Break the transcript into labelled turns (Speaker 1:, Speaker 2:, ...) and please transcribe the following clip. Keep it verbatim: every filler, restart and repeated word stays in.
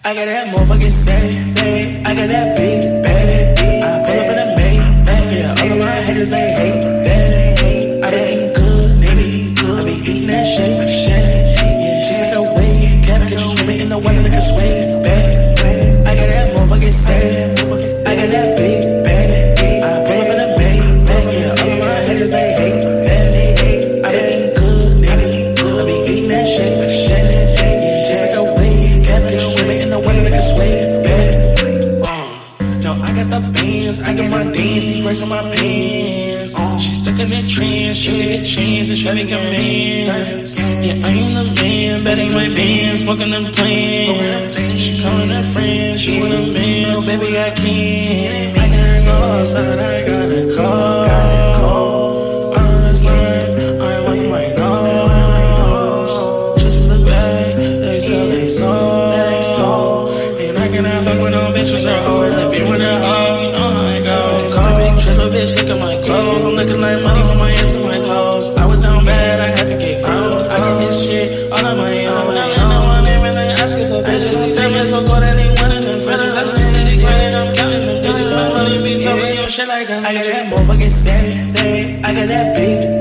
Speaker 1: I got that motherfucking say, I got that big bag. I pull up in a Maybach, yeah. All of my haters they hate that. I been eating good, nigga. I be eating that shake, shake. Yeah, she's like a wave cat, catch you swimming in the water like a sway back. I got that motherfucking say, I got that big bag. I pull up in a Maybach, yeah. All of my haters they hate that. I been eating good, nigga. I be eating that shake, shake. Yeah, she's like a wave cat, catch you swimming in the water like a sway back. Uh, no, I got the bands, I got my dance, these racks on my pants. Uh, she stuck in that trance, she get a chance and she make amends. Yeah, I am the man, betting my band, smoking them plans. She calling her friends, she want a man, oh baby I can't. I gotta go outside, I gotta call. On this line, I want my nose. Just for the bag, they sell they soul. And I cannot fuck with no bitches or hoes. If you wanna all, you know how it goes. Call a big triple bitch, look at my clothes. I'm looking like money from my hands to my toes. I was down bad, I had to get grown. I did this shit all on my own. I ain't no one name and they ask if the bitches. These diamonds so cold that ain't one of them feathers. I still see the grind and I'm counting them digits. My money be talking your shit like I'm. I got that motherfucking say, I got that big